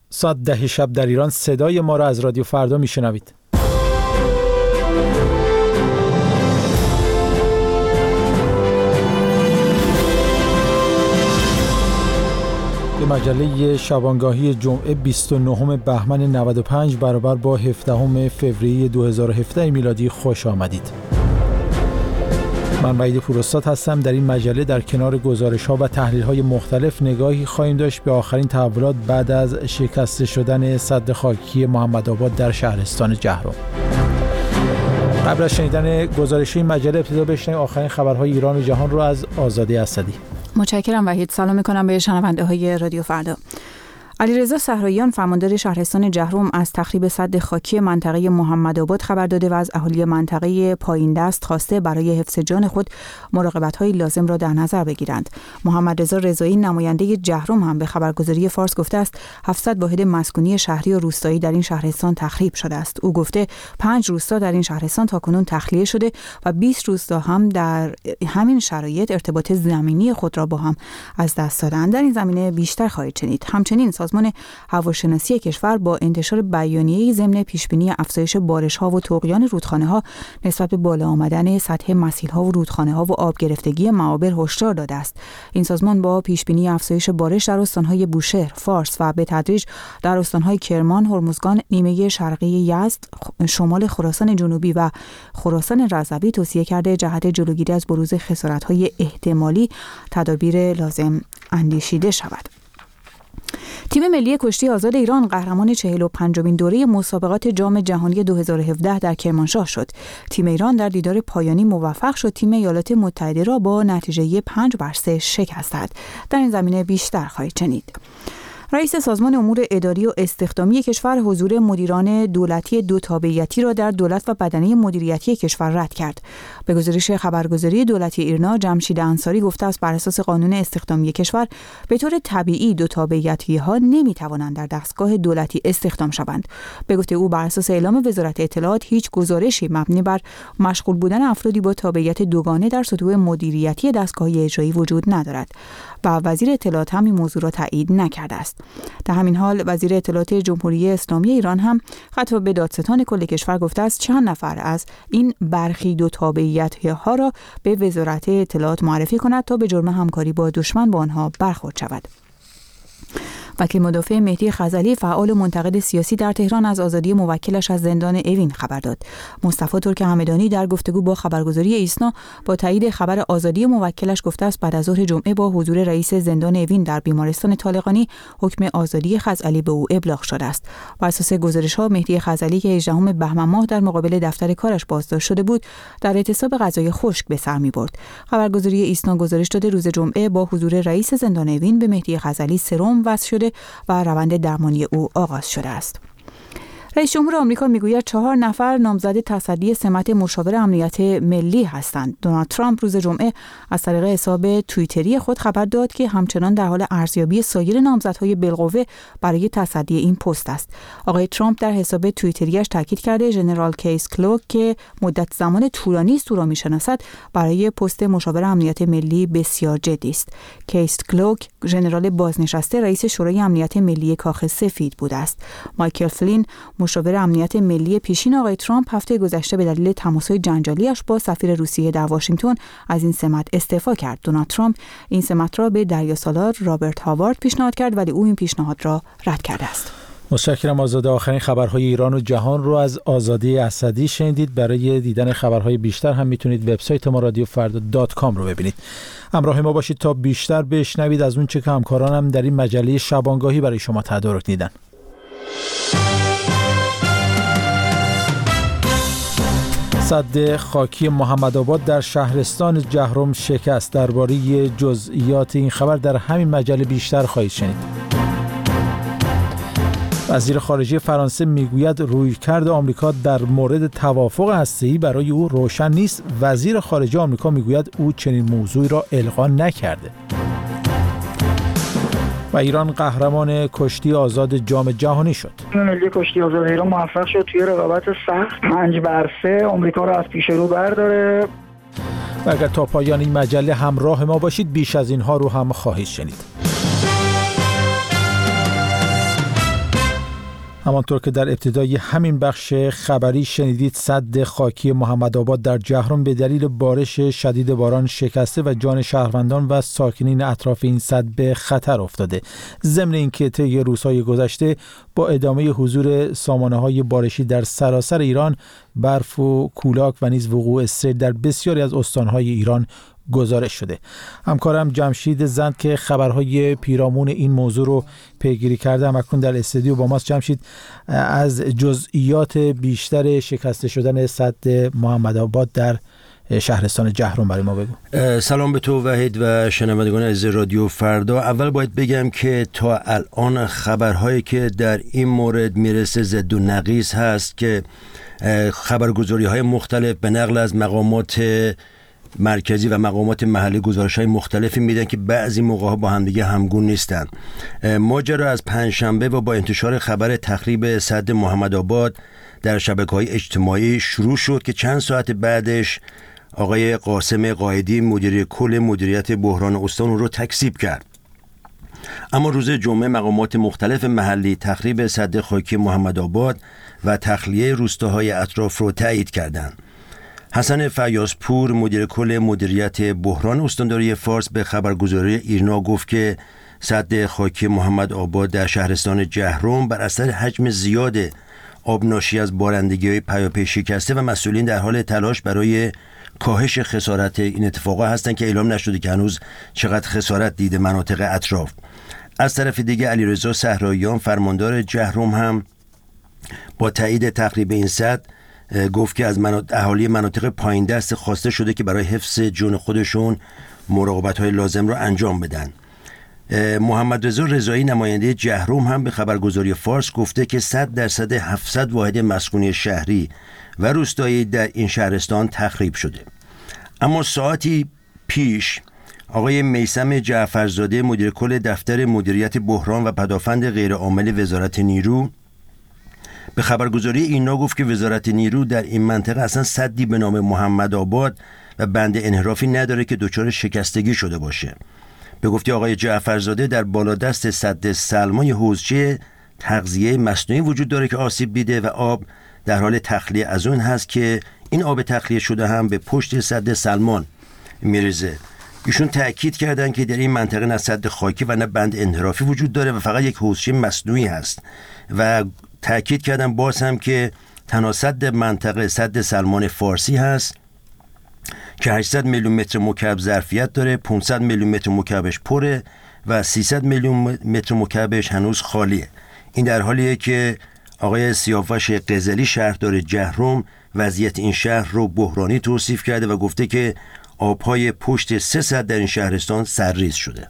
ساعت 10 شب در ایران صدای ما را از رادیو فردا میشنوید. به مجله شبانگاهی جمعه 29 بهمن 95 برابر با 17 فوریه 2017 میلادی خوش آمدید. من وحید پوراستاد هستم. در این مجله در کنار گزارش‌ها و تحلیل‌های مختلف نگاهی خواهیم داشت به آخرین تحولات بعد از شکسته شدن سد خاکی محمدآباد در شهرستان جهرم. قبل از شنیدن گزارش این مجله ابتدا بشنویم آخرین خبرهای ایران و جهان رو از آزاده اسدی. متشکرم وحید. سلام می‌کنم به شنونده‌های رادیو فردا. علیرضا صحراییان فرماندار شهرستان جهرم از تخریب سد خاکی منطقه محمدآباد خبر داده و از اهالی منطقه پایین دست خواسته برای حفظ جان خود مراقبت‌های لازم را در نظر بگیرند. محمد رضا رضایی نماینده جهرم هم به خبرگزاری فارس گفته است 700 واحد مسکونی شهری و روستایی در این شهرستان تخریب شده است. او گفته 5 روستا در این شهرستان تاکنون تخلیه شده و 20 روستا هم در همین شرایط ارتباط زمینی خود را با هم از دست دادند. در این زمینه بیشتر خواهید شنید. همچنین سازمان هواشناسی کشور با انتشار بیانیه‌ای ضمن پیشبینی افزایش بارش‌ها و طغیان رودخانه‌ها نسبت به بالا آمدن سطح مسیل‌ها و رودخانه‌ها و آب گرفتگی معابر هشدار داده است. این سازمان با پیشبینی افزایش بارش در استان‌های بوشهر، فارس و به تدریج در استان‌های کرمان، هرمزگان، نیمه شرقی یزد، شمال خراسان جنوبی و خراسان رضوی توصیه کرده جهت جلوگیری از بروز خسارت‌های احتمالی تدابیر لازم اندیشیده شود. تیم ملی کشتی آزاد ایران قهرمان 45مین دوره مسابقات جام جهانی 2017 در کرمانشاه شد. تیم ایران در دیدار پایانی موفق شد تیم ایالات متحده را با نتیجه 5-3 شکست داد. در این زمینه بیشتر خواهید شنید. رئیس سازمان امور اداری و استخدامی کشور حضور مدیران دولتی دو تابعیتی را در دولت و بدنه مدیریتی کشور رد کرد. به گزارش خبرگزاری دولتی ایرنا، جمشید انصاری گفته است بر اساس قانون استخدامی کشور به طور طبیعی دو تابعیتی‌ها نمی‌توانند در دستگاه دولتی استخدام شوند. به گفته او بر اساس اعلام وزارت اطلاعات هیچ گزارشی مبنی بر مشغول بودن افرادی با تابعیت دوگانه در سطوح مدیریتی دستگاه اجرایی وجود ندارد و وزیر اطلاعات هم این موضوع را تایید نکرده است. در همین حال وزیر اطلاعات جمهوری اسلامی ایران هم خطاب به دادستان کل کشور گفته است چند نفر از این برخی دو تابعیت‌ها را به وزارت اطلاعات معرفی کند تا به جرم همکاری با دشمن با آنها برخورد شود. وکیل مدافع مهدی خزعلی فعال و منتقد سیاسی در تهران از آزادی موکلش از زندان اوین خبر داد. مصطفی ترک همدانی در گفتگو با خبرگزاری ایسنا با تایید خبر آزادی موکلش گفته است بعد از ظهر جمعه با حضور رئیس زندان اوین در بیمارستان طالقانی حکم آزادی خزعلی به او ابلاغ شده است. بر اساس گزارش‌ها مهدی خزعلی که 18 بهمن ماه در مقابل دفتر کارش بازداشت شده بود در اعتصاب غذای خشک به سر می‌برد. خبرگزاری ایسنا گزارش داده روز جمعه با حضور رئیس زندان اوین به مهدی خزعلی سرم وصل شده و روند درمانی او آغاز شده است. رئیس جمهور آمریکا میگوید 4 نفر نامزد تصدی سمت مشاور امنیت ملی هستند. دونالد ترامپ روز جمعه از طریق حساب توییتری خود خبر داد که همچنان در حال ارزیابی سایر نامزدهای بالقوه برای تصدی این پست است. آقای ترامپ در حساب توییتریش تاکید کرده ژنرال کیس کلوک که مدت زمان طولانی است او را میشناسد برای پست مشاور امنیت ملی بسیار جدی است. کیس کلوک ژنرال بازنشسته رئیس شورای امنیت ملی کاخ سفید بوده است. مایکل فلین مشاور امنیت ملی پیشین آقای ترامپ هفته گذشته به دلیل تماس‌های جنجالیش با سفیر روسیه در واشنگتن از این سمت استعفا کرد. دونالد ترامپ این سمت را به دریاسالار رابرت هاوارد پیشنهاد کرد ولی او این پیشنهاد را رد کرده است. متشکرم آزاده. آخرین خبرهای ایران و جهان رو از آزاده اسدی شنیدید. برای دیدن خبرهای بیشتر هم میتونید وبسایت ما رادیوفردا.com رو ببینید. همراه ما باشید تا بیشتر بشنوید از اون چه که همکارانم در این مجله شبانگاهی برای شما تدارک دیدن. سد خاکی محمدآباد در شهرستان جهرم شکست. درباره جزئیات این خبر در همین مجله بیشتر خواهید شنید. وزیر خارجه فرانسه میگوید رویکرد آمریکا در مورد توافق هسته‌ای برای او روشن نیست. وزیر خارجه آمریکا میگوید او چنین موضوعی را القا نکرده. و ایران قهرمان کشتی آزاد جام جهانی شد. ملی کشتی آزاد ایران موفق شد توی رقابت سخت 5-3 آمریکا را از پیش رو برداره. و اگر تا پایان این مجله همراه ما باشید بیش از اینها رو هم خواهید شنید. همانطور که در ابتدای همین بخش خبری شنیدید، سد خاکی محمدآباد در جهرم به دلیل بارش شدید باران شکسته و جان شهروندان و ساکنین اطراف این سد به خطر افتاده. ضمن اینکه طی روزهای گذشته با ادامه حضور سامانه‌های بارشی در سراسر ایران، برف و کولاک و نیز وقوع سیل در بسیاری از استان‌های ایران گزارش شده. همکارم جمشید زند که خبرهای پیرامون این موضوع رو پیگیری کرده اکنون در استودیو با ماست. جمشید، از جزئیات بیشتر شکسته شدن سد محمدآباد در شهرستان جهرم برای ما بگو. سلام به تو وحید و شنوندگان عزیز رادیو فردا. اول باید بگم که تا الان خبرهایی که در این مورد میرسه ضد و نقیض هست که خبرگزاری‌های مختلف به نقل از مقامات مرکزی و مقامات محلی گزارش‌های مختلفی میدن که بعضی موقع‌ها با همدیگه همگون نیستن. ماجرا از پنجشنبه و با انتشار خبر تخریب سد محمدآباد در شبکه‌های اجتماعی شروع شد که چند ساعت بعدش آقای قاسم قائدی مدیر کل مدیریت بحران استان رو تکذیب کرد. اما روز جمعه مقامات مختلف محلی تخریب سد خاکی محمدآباد و تخلیه روستاهای اطراف رو تایید کردند. حسن فیاض‌پور مدیر کل مدیریت بحران استانداری فارس به خبرگزاری ایرنا گفت که سد خاکی محمدآباد در شهرستان جهرم بر اثر حجم زیاد آب ناشی از بارندگی‌های پیاپی شکسته و مسئولین در حال تلاش برای کاهش خسارت این اتفاقا هستند که اعلام نشده که هنوز چقدر خسارت دیده مناطق اطراف. از طرف دیگه علیرضا صحراییان فرماندار جهرم هم با تایید تخریب این سد گفت که از اهالی مناطق پایین دست خواسته شده که برای حفظ جون خودشون مراقبت‌های لازم رو انجام بدن. محمد رضا رضایی نماینده جهرم هم به خبرگزاری فارس گفته که 100% 700 واحد مسکونی شهری و روستایی در این شهرستان تخریب شده. اما ساعتی پیش آقای میثم جعفرزاده مدیر کل دفتر مدیریت بحران و پدافند غیرعامل وزارت نیرو به خبرگزاری ایرنا گفت که وزارت نیرو در این منطقه اصلا سدی به نام محمدآباد و بند انحرافی نداره که دچار شکستگی شده باشه. به گفته آقای جعفرزاده در بالادست سد سلمان یه حوضچه تغذیه مصنوعی وجود داره که آسیب دیده و آب در حال تخلیه از اون هست که این آب تخلیه شده هم به پشت سد سلمان میریزه. ایشون تأکید کردن که در این منطقه نه سد خاکی و نه بند انحرافی وجود داره و فقط یک حوضچه مصنوعی هست و تأکید کردن باز هم که تنها سد منطقه سد سلمان فارسی هست که 800 میلیون متر مکعب ظرفیت داره، 500 میلیون متر مکعبش پره و 300 میلیون متر مکعبش هنوز خالیه. این در حالیه که آقای سیاوش قزلی شهردار جهرم وضعیت این شهر رو بحرانی توصیف کرده و گفته که آبهای پشت 300 در این شهرستان سرریز شده.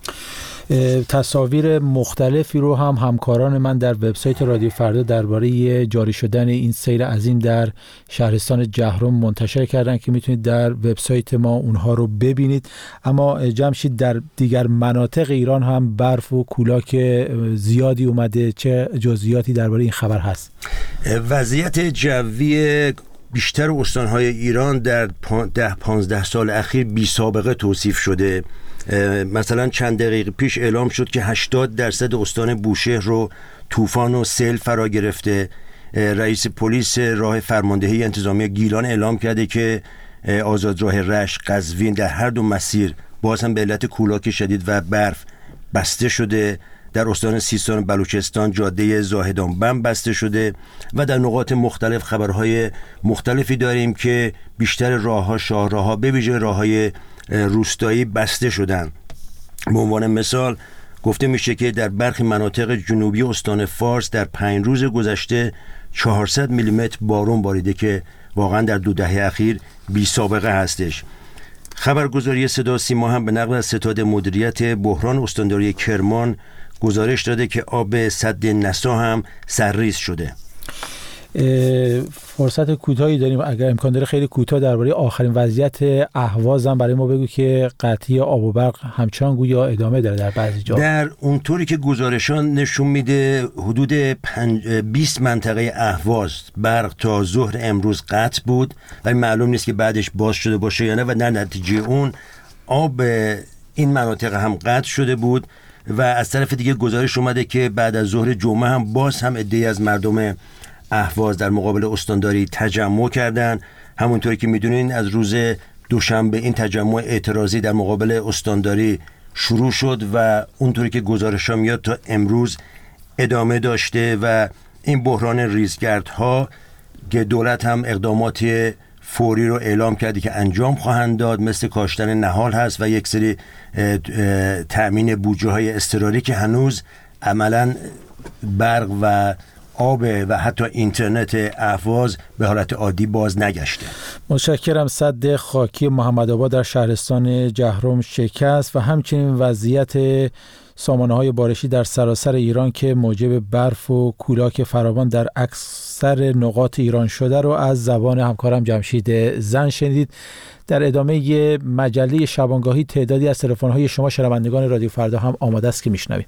تصاویر مختلفی رو هم همکاران من در وبسایت رادیو فردا درباره جاری شدن این سیل عظیم در شهرستان جهرم منتشر کردن که میتونید در وبسایت ما اونها رو ببینید. اما جمشید در دیگر مناطق ایران هم برف و کولاک زیادی اومده، چه جزئیاتی درباره این خبر هست؟ وضعیت جوی بیشتر استانهای ایران در 10-15 سال اخیر بی سابقه توصیف شده. مثلا چند دقیقه پیش اعلام شد که 80% استان بوشهر رو طوفان و سیل فرا گرفته. رئیس پلیس راه فرماندهی انتظامی گیلان اعلام کرده که آزادراه رشت قزوین در هر دو مسیر باز هم به علت کولاک شدید و برف بسته شده. در استان سیستان و بلوچستان جاده زاهدان بند بسته شده و در نقاط مختلف خبرهای مختلفی داریم که بیشتر راه‌ها، شاهراه‌ها به ویژه راه‌های روستایی بسته شدن. به عنوان مثال گفته میشه که در برخی مناطق جنوبی استان فارس در 5 روز گذشته 400 میلیمتر بارون باریده که واقعا در 2 دهه اخیر بی سابقه هستش. خبرگزاری صدا سیما هم به نقل از ستاد مدیریت بحران استانداری کرمان گزارش داده که آب سد نسا هم سرریز شده. فرصت کوتاهی داریم، اگر امکان داره خیلی کوتاه درباره آخرین وضعیت اهواز هم برای ما بگو که قطعی آب و برق همچنان گویا ادامه داره در بعضی جا. در اونطوری که گزارشان نشون میده حدود 20 منطقه اهواز برق تا ظهر امروز قطع بود و معلوم نیست که بعدش باز شده باشه یا نه و در نتیجه اون آب این مناطق هم قطع شده بود و از طرف دیگه گزارش اومده که بعد از ظهر جمعه هم باز هم عده‌ای از مردم اهواز در مقابل استانداری تجمع کردن. همونطوری که میدونین از روز دوشنبه این تجمع اعتراضی در مقابل استانداری شروع شد و اونطوری که گزارش ها میاد تا امروز ادامه داشته و این بحران ریزگردها که دولت هم اقدامات فوری رو اعلام کرده که انجام خواهند داد، مثل کاشتن نهال هست و یک سری تأمین بودجه های اضطراری که هنوز عملاً برق و آب و حتی اینترنت اهواز به حالت عادی باز نگشته. متشکرم. سد خاکی محمدآباد در شهرستان جهرم شکست و همچنین وضعیت سامانه‌های بارشی در سراسر ایران که موجب برف و کولاک فراوان در اکثر نقاط ایران شده رو از زبان همکارم جمشید زن شنیدید. در ادامه مجله شبانگاهی تعدادی از تلفن‌های شما شنوندگان رادیو فردا هم آماده است که میشنویم.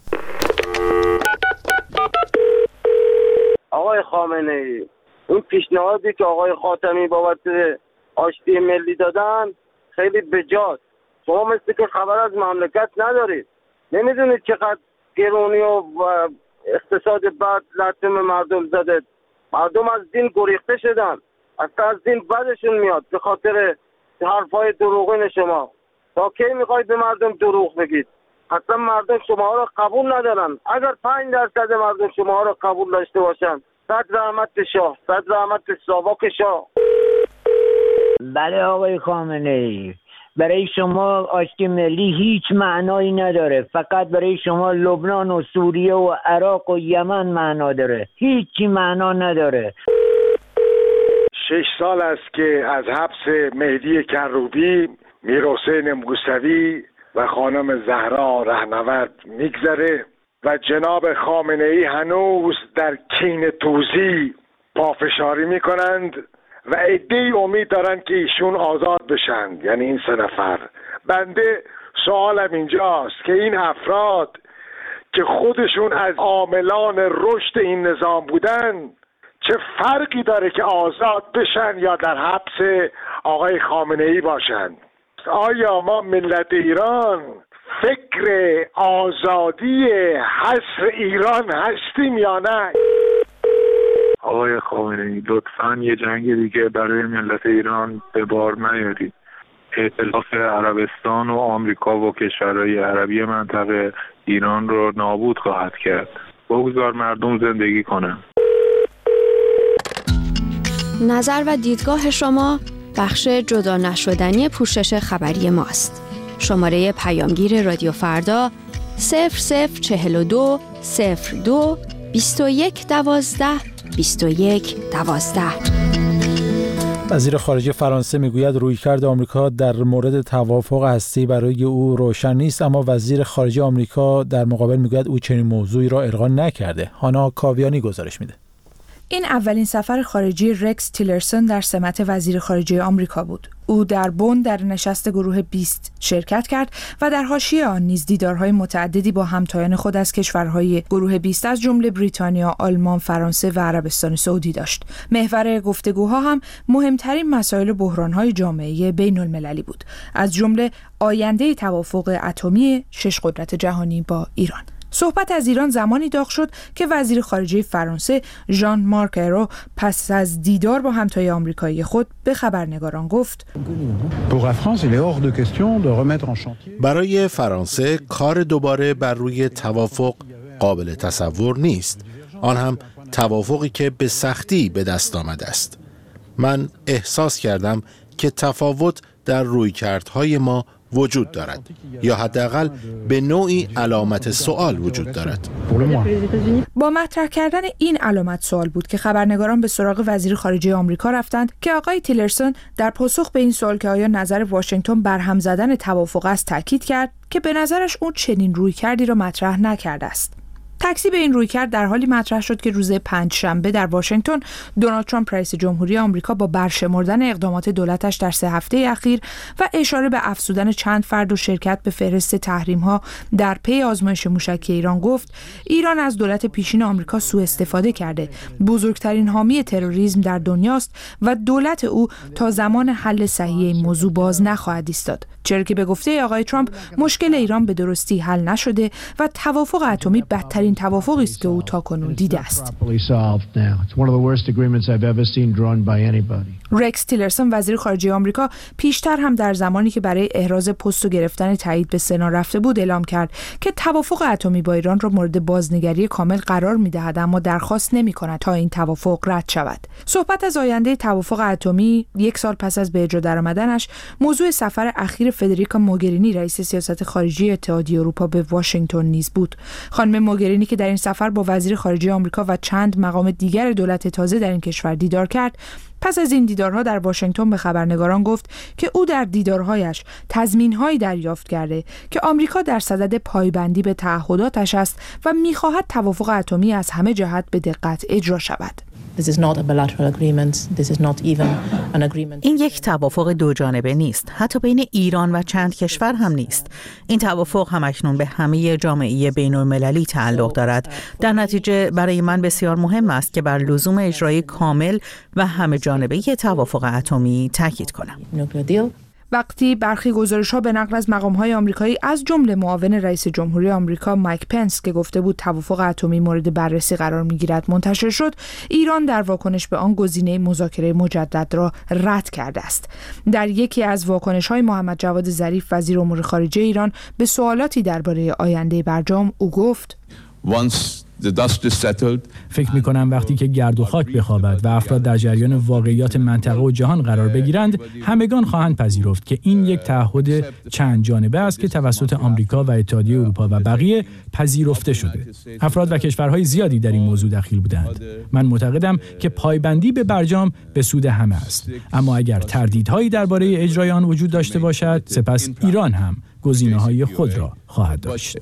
آقای خامنه‌ای، اون پیشنهادی که آقای خاتمی بابت آشتی ملی دادن خیلی بجاست. شما مثل که خبر از مملکت ندارید، نمیدونید چقدر گرونی و اقتصاد بد لطم مردم زده. مردم از دین گریخته شدن، اصلا از دین بدشون میاد به خاطر حرفای دروغین شما. تا کی میخواید به مردم دروغ بگید؟ اصلا مردم شما رو قبول ندارن. اگر 5% مردم شما رو قبول داشته باشن، صد رحمت شاه، صد رحمت ساواک شاه. بله آقای خامنه‌ای، برای شما آشتی ملی هیچ معنایی نداره، فقط برای شما لبنان و سوریه و عراق و یمن معنا داره، هیچی معنا نداره. 6 سال است که از حبس مهدی کروبی، میرحسین موسوی و خانم زهرا رهنورد میگذره و جناب خامنه‌ای هنوز در کین توزی پافشاری میکنند و عده‌ای امید دارند که ایشون آزاد بشن، یعنی این 3 نفر. بنده سوالم اینجاست که این افراد که خودشون از عاملان رشد این نظام بودن، چه فرقی داره که آزاد بشن یا در حبس آقای خامنه‌ای باشن؟ آیا ما ملت ایران فکر آزادی حصر ایران هستیم یا نه؟ آقای خامنه‌ای لطفاً یه جنگ دیگه برای ملت ایران به بار نیارید. ائتلاف عربستان و آمریکا و کشورهای عربی منطقه ایران رو نابود خواهد کرد. بگذار مردم زندگی کنن. نظر و دیدگاه شما بخش جدا نشدنی پوشش خبری ماست. شماره پیامگیر رادیو فردا 0042 02 21 12 21 12. وزیر خارجه فرانسه میگوید رویکرد آمریکا در مورد توافق هسته‌ای برای او روشن نیست، اما وزیر خارجه آمریکا در مقابل میگوید او چنین موضوعی را القا نکرده. هانا کاویانی گزارش میده. این اولین سفر خارجی رکس تیلرسون در سمت وزیر خارجه آمریکا بود. او در بن در نشست گروه 20 شرکت کرد و در حاشیه آن نیز دیدارهای متعددی با همتایان خود از کشورهای گروه 20 از جمله بریتانیا، آلمان، فرانسه و عربستان سعودی داشت. محور گفتگوها هم مهمترین مسائل و بحرانهای جامعه بین المللی بود، از جمله آینده توافق اتمی 6 قدرت جهانی با ایران. صحبت از ایران زمانی داغ شد که وزیر خارجه فرانسه ژان مارک ایرو پس از دیدار با همتای آمریکایی خود به خبرنگاران گفت: برای فرانسه کار دوباره بر روی توافق قابل تصور نیست، آن هم توافقی که به سختی به دست آمده است. من احساس کردم که تفاوت در رویکردهای ما وجود دارد، یا حداقل به نوعی علامت سوال وجود دارد. با مطرح کردن این علامت سوال بود که خبرنگاران به سراغ وزیر خارجه آمریکا رفتند که آقای تیلرسون در پاسخ به این سوال که آیا نظر واشنگتن بر هم زدن توافق است تاکید کرد که به نظرش اون چنین رویکردی را مطرح نکرده است. تکذیب این رویکرد در حالی مطرح شد که روز پنجشنبه در واشنگتن دونالد ترامپ رئیس جمهوری آمریکا با برشمردن اقدامات دولتش در 3 هفته اخیر و اشاره به افزودن چند فرد و شرکت به فهرست تحریم‌ها در پی آزمایش موشکی ایران گفت ایران از دولت پیشین آمریکا سوء استفاده کرده، بزرگترین حامی تروریسم در دنیاست و دولت او تا زمان حل صحیح این موضوع باز نخواهد ایستاد. چرا که به گفته آقای ترامپ مشکل ایران به درستی حل نشده و توافق اتمی بدترین توافقی است که او تاکنون دیده است. رکس تیلرسون وزیر خارجه آمریکا پیشتر هم در زمانی که برای احراز پست و گرفتن تایید به سنا رفته بود اعلام کرد که توافق اتمی با ایران را مورد بازنگری کامل قرار می‌دهد، اما درخواست نمی‌کند تا این توافق رد شود. صحبت از آینده توافق اتمی 1 سال پس از به اجرا درآمدنش موضوع سفر اخیر فدریکا موگرینی رئیس سیاست خارجی اتحادیه اروپا به واشنگتن نیز بود. خانم موگرینی که در این سفر با وزیر خارجه آمریکا و چند مقام دیگر دولت تازه در این کشور دیدار کرد، پس از این دیدارها در واشنگتن به خبرنگاران گفت که او در دیدارهایش تضمین‌هایی دریافت کرده که آمریکا در صدد پایبندی به تعهداتش است و می‌خواهد توافق اتمی از همه جهت به دقت اجرا شود. این یک توافق دو جانبه نیست، حتی بین ایران و چند کشور هم نیست. این توافق همکنون به همه جامعه بین‌المللی تعلق دارد. در نتیجه برای من بسیار مهم است که بر لزوم اجرای کامل و همه جانبه توافق اتمی تاکید کنم. وقتی برخی گزارش‌ها به نقل از مقام‌های آمریکایی از جمله معاون رئیس جمهوری آمریکا مایک پنس که گفته بود توافق اتمی مورد بررسی قرار می‌گیرد منتشر شد، ایران در واکنش به آن گزینه مذاکره مجدد را رد کرده است. در یکی از واکنش‌های محمد جواد ظریف وزیر امور خارجه ایران به سوالاتی درباره آینده برجام او گفت: فکر می‌کنم وقتی که گرد و خاک بخوابد و افراد در جریان واقعیات منطقه و جهان قرار بگیرند، همگان خواهند پذیرفت که این یک تعهد چند جانبه است که توسط آمریکا و اتحادیه اروپا و بقیه پذیرفته شده. افراد و کشورهای زیادی در این موضوع دخیل بودند. من معتقدم که پایبندی به برجام به سود همه است. اما اگر تردیدهایی درباره اجرای آن وجود داشته باشد، سپس ایران هم گزینه‌های خود را خواهد داشت.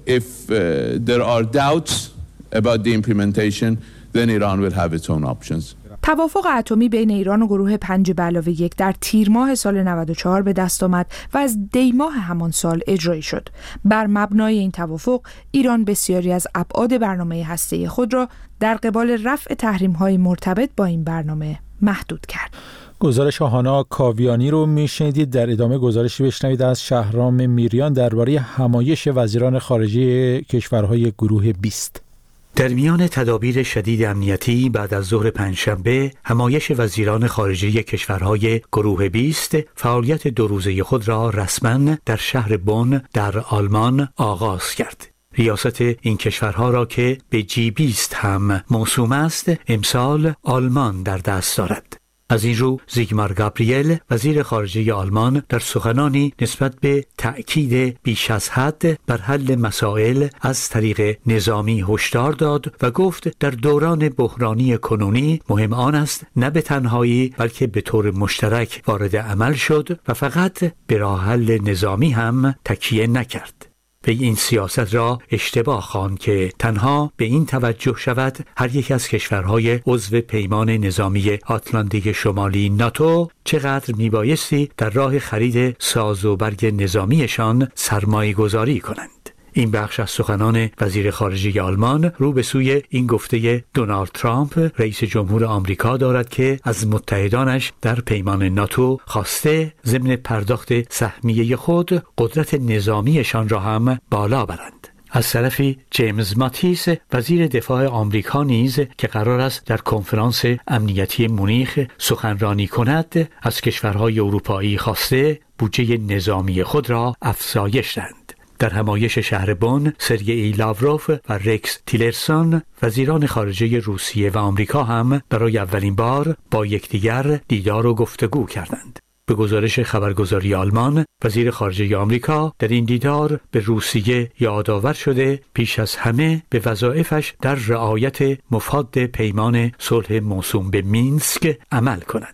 about the implementation, then Iran will have its own options. توافق اتمی بین ایران و گروه 5+1 در تیر ماه سال 94 به دست آمد و از دی ماه همان سال اجرایی شد. بر مبنای این توافق ایران بسیاری از ابعاد برنامه هسته‌ای خود را در قبال رفع تحریم‌های مرتبط با این برنامه محدود کرد. گزارش هانا کاویانی رو میشنیدید. در ادامه گزارشی بشنوید از شهرام میریان درباره همایش وزیران خارجه کشورهای گروه 20. در میان تدابیر شدید امنیتی بعد از ظهر پنجشنبه، همایش وزیران خارجه کشورهای گروه 20 فعالیت 2 روزه خود را رسما در شهر بن در آلمان آغاز کرد. ریاست این کشورها را که به G20 هم موسوم است، امسال آلمان در دست دارد. از این رو زیگمار گابریل وزیر خارجه آلمان در سخنانی نسبت به تأکید بیش از حد بر حل مسائل از طریق نظامی هشدار داد و گفت در دوران بحرانی کنونی مهم آن است نه به تنهایی بلکه به طور مشترک وارد عمل شد و فقط به راه حل نظامی هم تکیه نکرد. و این سیاست را اشتباه خواند که تنها به این توجه شود هر یک از کشورهای عضو پیمان نظامی آتلانتیک شمالی ناتو چقدر میبایستی در راه خرید ساز و برگ نظامیشان سرمایه گذاری کنند. این بخش از سخنان وزیر خارجه آلمان رو به سوی این گفته دونالد ترامپ رئیس جمهور آمریکا دارد که از متحدانش در پیمان ناتو خواسته ضمن پرداخت سهمیه خود قدرت نظامیشان را هم بالا برند. از طرفی جیمز ماتیس وزیر دفاع آمریکا نیز که قرار است در کنفرانس امنیتی مونیخ سخنرانی کند از کشورهای اروپایی خواسته بودجه نظامی خود را افزایش دهند. در همایش شهر بن، سرگئی لاوروف و رکس تیلرسون وزیران خارجه روسیه و آمریکا هم برای اولین بار با یکدیگر دیدار و گفتگو کردند. به گزارش خبرگزاری آلمان، وزیر خارجه آمریکا در این دیدار به روسیه یادآور شده پیش از همه به وظایفش در رعایت مفاد پیمان صلح موسوم به مینسک عمل کند.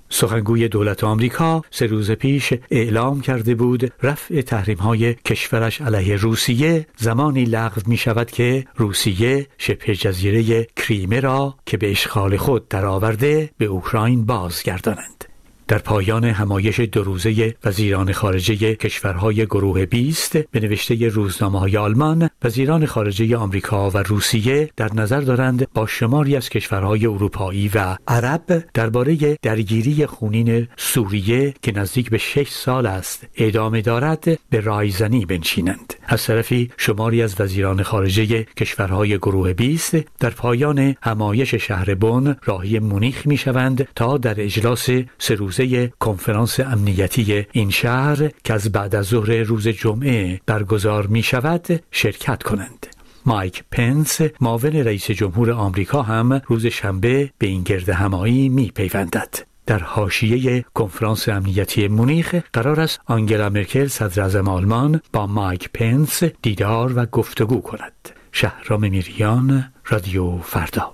سخنگوی دولت آمریکا 3 روز پیش اعلام کرده بود رفع تحریم‌های کشورش علیه روسیه زمانی لغو می‌شود که روسیه شبه جزیره کریمه را که به اشغال خود درآورده به اوکراین بازگردانند. در پایان همایش 2 روزه وزیران خارجه کشورهای گروه 20 به نوشته روزنامه‌های آلمان، وزیران خارجه آمریکا و روسیه در نظر دارند با شماری از کشورهای اروپایی و عرب درباره درگیری خونین سوریه که نزدیک به 6 سال است ادامه دارد به رایزنی بنشینند. از طرفی شماری از وزیران خارجه کشورهای گروه 20 در پایان همایش شهر بن راهی مونیخ می‌شوند تا در اجلاس 3 روزه کنفرانس امنیتی این شهر که از بعد از ظهر روز جمعه برگزار می شود شرکت کنند. مایک پنس معاون رئیس جمهور آمریکا هم روز شنبه به این گرد همایی می پیوندد. در حاشیه کنفرانس امنیتی مونیخ قرار است آنگلا مرکل صدراعظم آلمان با مایک پنس دیدار و گفتگو کند. شهرام میریان، رادیو فردا.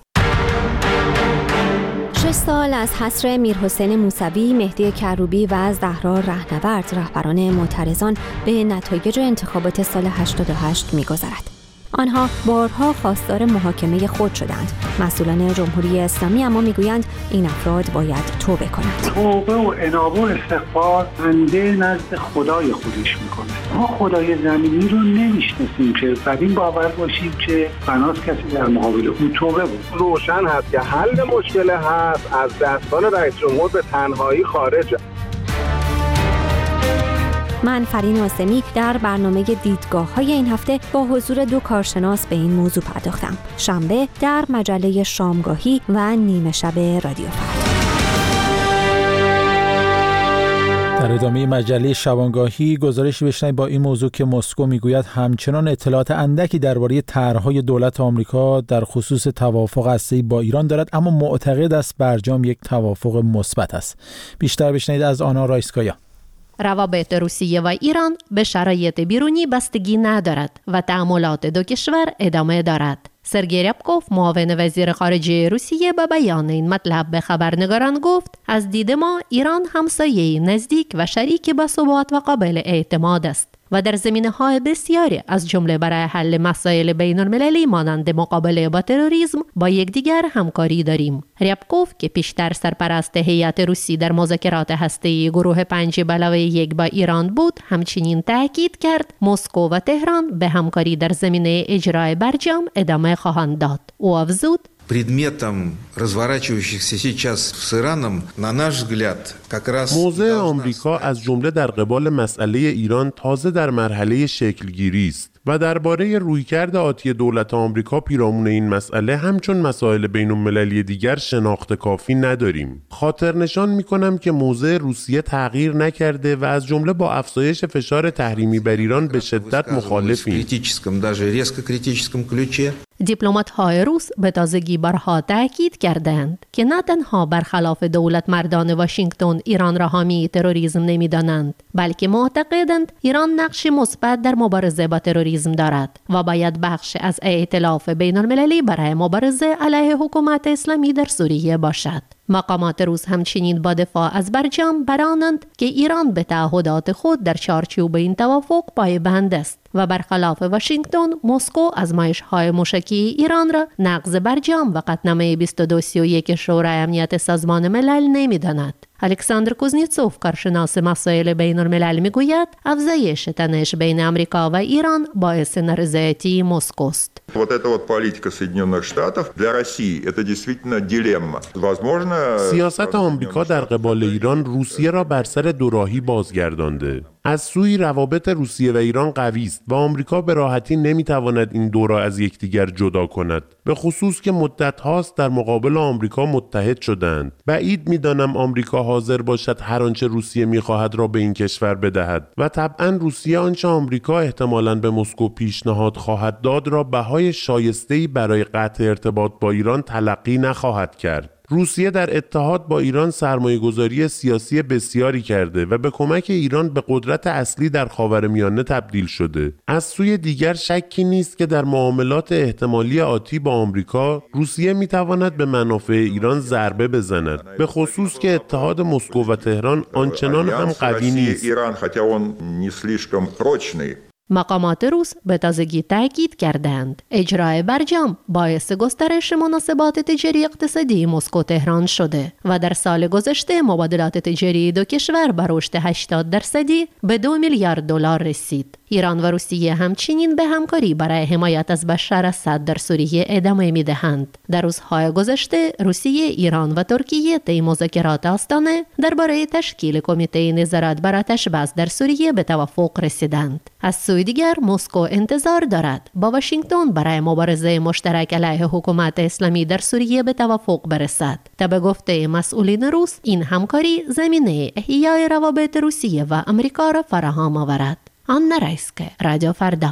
6 سال از حصر میرحسین موسوی، مهدی کروبی و زهرا رهنورد رهبران معترضان به نتایج انتخابات سال 88 می‌گذرد. آنها بارها خواستار محاکمه خود شدند. مسئولان جمهوری اسلامی اما میگویند این افراد باید توبه کنند. توبه و انابه و استغفار بنده نزد خدای خودش میکنه. ما خدای زمینی رو نمیشناسیم که بر این باور باشیم که بناس کسی در مقابل اون توبه بود. روشن هست که حل مشکل هست از دستان رئیس جمهور به تنهایی خارج. من فرین آسمی در برنامه دیدگاه‌های این هفته با حضور 2 کارشناس به این موضوع پرداختم. شنبه در مجله شامگاهی و نیمه شب رادیو فردا. در ادامه مجله شبانگاهی گزارشی بشنوید با این موضوع که مسکو میگوید همچنان اطلاعات اندکی درباره طرح‌های دولت آمریکا در خصوص توافق هسته‌ای با ایران دارد، اما معتقد است برجام یک توافق مثبت است. بیشتر بشنوید از آنا رایسکایا. روابط روسیه و ایران به شرایط بیرونی بستگی ندارد و تعاملات 2 کشور ادامه دارد. سرگئی ریابکوف معاون وزیر خارجه روسیه به بیان این مطلب به خبرنگاران گفت از دید ما ایران همسایه نزدیک و شریک باثبات و قابل اعتماد است و در زمینه‌های بسیاری از جمله برای حل مسائل بین‌المللی مانند مقابله با تروریسم با یکدیگر همکاری داریم. ریابکوف که پیشتر سرپرست هیئت روسی در مذاکرات هسته‌ای گروه 5+1 با ایران بود، همچنین تاکید کرد مسکو و تهران به همکاری در زمینه اجرای برجام ادامه خواهند داد. او افزود предметом разворачивающихся сейчас с Ираном, на наш взгляд, как раз موضع آمریکا از جمله در قبال مسئله ایران تازه در مرحله شکلگیری است و درباره رویکرد آتی دولت آمریکا پیرامون این مسئله همچون مسائل بین‌المللی دیگر شناخت کافی نداریم. خاطر نشان می‌کنم که موضع روسیه تغییر نکرده و از جمله با افزایش فشار تحریمی بر ایران به شدت مخالفیم. دیپلمات‌های روس به تازگی بارها تاکید کردند که نه تنها برخلاف دولت مردان واشنگتن ایران را حامی تروریسم نمی‌دانند، بلکه معتقدند ایران نقش مثبت در مبارزه با تروریسم دارد و باید بخش از ائتلاف بین‌المللی برای مبارزه علیه حکومت اسلامی در سوریه باشد. مقامات روس همچنین با دفاع از برجام برانند که ایران به تعهدات خود در چارچوب این توافق پایبند است و برخلاف واشنگتن مسکو آزمایش‌های موشکی ایران را نقض برجام و قطعنامه 2231 شورای امنیت سازمان ملل نمی‌داند. الکساندر کوزنیتسوف کارشناس مسائل بین‌الملل میگوید افزایش تنش بین آمریکا و ایران باعث نارضایتی مسکو است. Вот эта вот политика Соединенных Штатов для России это действительно дилемма. Возможно سیاست آمریکا در قبال ایران روسیه را بر سر دوراهی بازگردانده. از سوی روابط روسیه و ایران قوی است و آمریکا به راحتی نمیتواند این دو را از یکدیگر جدا کند، به خصوص که مدت هاست در مقابل آمریکا متحد شدند. بعید میدانم آمریکا حاضر باشد هر آنچه روسیه میخواهد را به این کشور بدهد و طبعا روسیه آنچه آمریکا احتمالاً به مسکو پیشنهاد خواهد داد را بهای شایسته‌ای برای قطع ارتباط با ایران تلقی نخواهد کرد. روسیه در اتحاد با ایران سرمایه‌گذاری سیاسی بسیاری کرده و به کمک ایران به قدرت اصلی در خاورمیانه تبدیل شده. از سوی دیگر شکی نیست که در معاملات احتمالی آتی با آمریکا، روسیه می‌تواند به منافع ایران ضربه بزند، به خصوص که اتحاد مسکو و تهران آنچنان هم قوی نیست. مقامات روس به تازگی تاکید کردند اجرای برجام باعث گسترش مناسبات تجاری اقتصادی مسکو تهران شده و در سال گذشته مبادلات تجاری دو کشور به رشد 80% به 2 میلیارد دلار رسید. ایران و روسیه همچنین به همکاری برای حمایت از بشار اسد در سوریه ادامه می‌دهند. در روزهای گذشته روسیه، ایران و ترکیه طی مذاکرات آستانه درباره تشکیل کمیته نظارت بر آتش‌بس در سوریه به توافق رسیدند. از سوی دیگر مسکو انتظار دارد با واشنگتن برای مبارزه مشترک علیه حکومت اسلامی در سوریه به توافق برسد. تا به گفته مسئولین روس این همکاری زمینه احیای روابط روسیه و آمریکا را فراهم آورد. آنا رایسکه، رادیو فردا.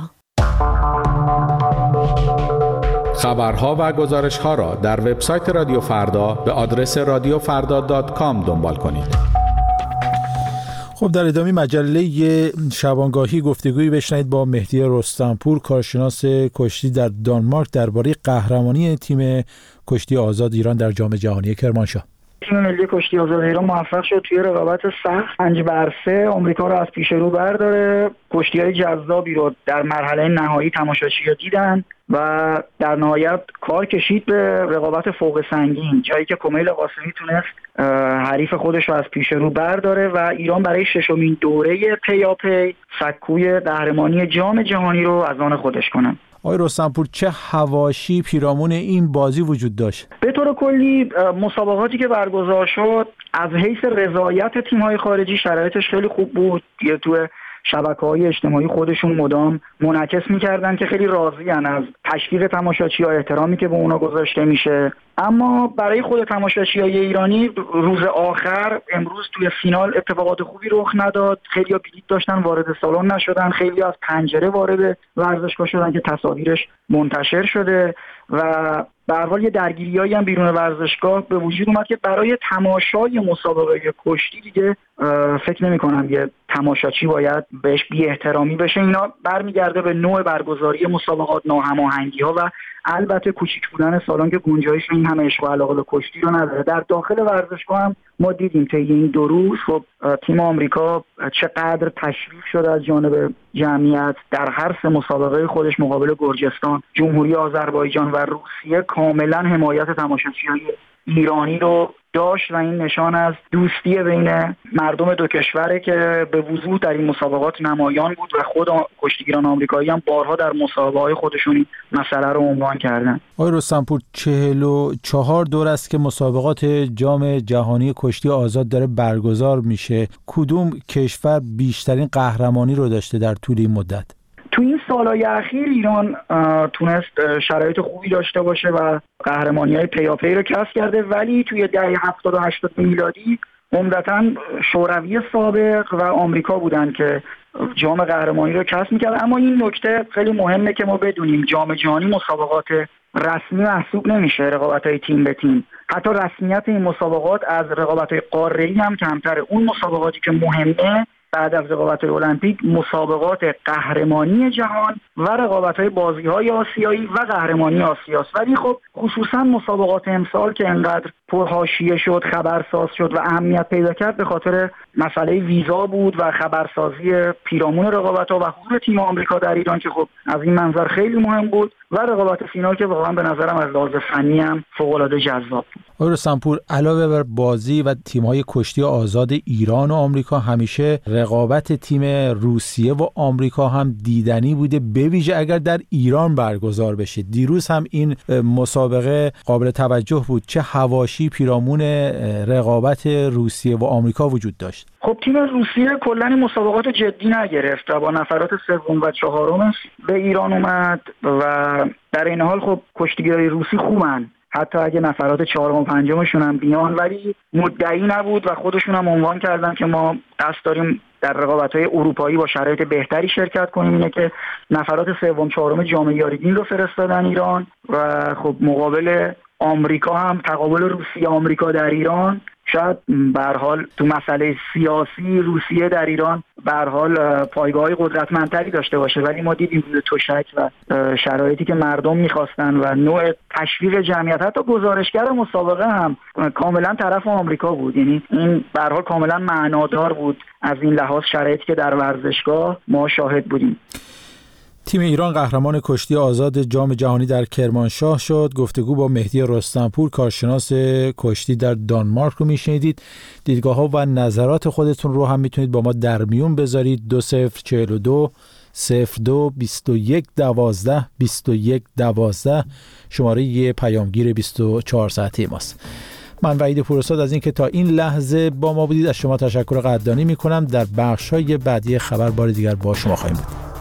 خبرها و گزارش‌ها را در وبسایت رادیو فردا به آدرس radiofarda.com دنبال کنید. خب در ادامه مجله شبانگاهی گفتگویی بشنوید با مهدی رستمپور، کارشناس کشتی در دانمارک، درباره قهرمانی تیم کشتی آزاد ایران در جام جهانی کرمانشاه. تیم ملی کشتی آزاد ایران موفق شد توی رقابت سخت 5-3 آمریکا رو از پیش رو برداره. کشتی‌های جذابی رو در مرحله نهایی تماشاچی‌ها دیدن و در نهایت کار کشید به رقابت فوق سنگین، جایی که کمیل قاسمی تونست حریف خودش رو از پیش رو برداره و ایران برای 6مین دوره پیاپی سکوی قهرمانی جام جهانی رو از آن خودش کنه. آقای رستمپور، چه حواشی پیرامون این بازی وجود داشت؟ به طور کلی مسابقاتی که برگزار شد از حیث رضایت تیم‌های خارجی شرایطش خیلی خوب بود. تو شبکه‌های اجتماعی خودشون مدام منعکس می‌کردن که خیلی راضی‌ان از تشویق تماشاچی‌ها، احترامی که به اونا گذاشته میشه. اما برای خود تماشاچی‌های ایرانی روز آخر امروز توی فینال اتفاقات خوبی رخ نداد. خیلی‌ها بلیط داشتن وارد سالن نشدن، خیلی از پنجره وارد ورزشگاه شدن که تصاویرش منتشر شده و به هر حال یه درگیریایی هم بیرون ورزشگاه به وجود اومد که برای تماشای مسابقه کشتی دیگه فکر نمی‌کنم یه تماشاچی باید بهش بی احترامی بشه. اینا برمیگرده به نوع برگزاری مسابقات، ناهماهنگی‌ها و البته کوچیک بودن سالن که گنجایش این همه عشق و علاقه به کشتی رو نداره. در داخل ورزشگاه هم ما دیدیم طی این 2 روز خب تیم آمریکا چقدر تشویق شده از جانب جمعیت در هر 3 مسابقه خودش مقابل گرجستان، جمهوری آذربایجان و روسیه کاملا حمایت تماشاچی‌های ایرانی رو داشت و این نشان از دوستی بین مردم دو کشوره که به وضوح در این مسابقات نمایان بود و خود کشتیگیران آمریکایی هم بارها در مسابقه‌های خودشون این مسئله رو عنوان کردن. آقای رستمپور، 44 دور است که مسابقات جام جهانی کشتی آزاد داره برگزار میشه. کدوم کشور بیشترین قهرمانی رو داشته در طول این مدت؟ تو این سالهای اخیر ایران تونست شرایط خوبی داشته باشه و قهرمانی‌های پیاپی رو کسب کرده، ولی توی دهه 70 و 80 میلادی عمدتاً شوروی سابق و آمریکا بودن که جام قهرمانی رو کسب می‌کرد. اما این نکته خیلی مهمه که ما بدونیم جام جهانی مسابقات رسمی محسوب نمیشه، رقابت‌های تیم به تیم. حتی رسمیت این مسابقات از رقابت‌های قاره‌ای هم کمتره. اون مسابقاتی که مهمه بعد از رقابت‌های المپیک مسابقات قهرمانی جهان و رقابت‌های بازی‌های آسیایی و قهرمانی آسیاست. ولی خب خصوصا مسابقات امسال که انقدر پرحاشیه شد، خبرساز شد و اهمیت پیدا کرد به خاطر مسئله ویزا بود و خبرسازی پیرامون رقابت‌ها و حضور تیم آمریکا در ایران که خب از این منظر خیلی مهم بود و رقابت فینال که واقعا به نظرم از لحاظ فنی هم فوق‌العاده جذاب بود. آقای رستمپور، علاوه بر بازی و تیم‌های کشتی آزاد ایران و آمریکا، همیشه رقابت تیم روسیه و آمریکا هم دیدنی بوده، به ویژه اگر در ایران برگزار بشه. دیروز هم این مسابقه قابل توجه بود. چه حواشی پیرامون رقابت روسیه و آمریکا وجود داشت؟ خب تیم روسیه کلا این مسابقات جدی نگرفت و با نفرات 3 و 4 به ایران اومد و در این حال خب کشتیگیرای روسی خوبن، حتی اگه نفرات 4 و 5 هم بیان، ولی مدعی نبود و خودشون هم عنوان کردن که ما قصد داریم در رقابت‌های اروپایی با شرایط بهتری شرکت کنیم. اینه که نفرات 3 و 4 جام یاریدین رو فرستادن ایران و خب مقابل آمریکا هم تقابل روسیه آمریکا در ایران شاید به هر حال تو مسئله سیاسی روسیه در ایران به هر حال پایگاه‌های قدرتمندتری داشته باشه، ولی ما دیدیم تشک و شرایطی که مردم می‌خواستن و نوع تشویق جمعیت، حتی گزارشگر مسابقه هم کاملا طرف آمریکا بود. یعنی این به هر حال کاملا معنادار بود از این لحاظ شرایطی که در ورزشگاه ما شاهد بودیم. تیم ایران قهرمان کشتی آزاد جام جهانی در کرمانشاه شد. گفتگو با مهدی رستمپور کارشناس کشتی در دانمارک رو میشنیدید. دیدگاه‌ها و نظرات خودتون رو هم میتونید با ما در میون بذارید. 2042 02 21 12 21 12 شماره پیامگیر 24 ساعته ماست. من وحید پورستاد از اینکه تا این لحظه با ما بودید از شما تشکر قدردانی میکنم. در بخش‌های بعدی خبر بار دیگر با شما خواهیم بود.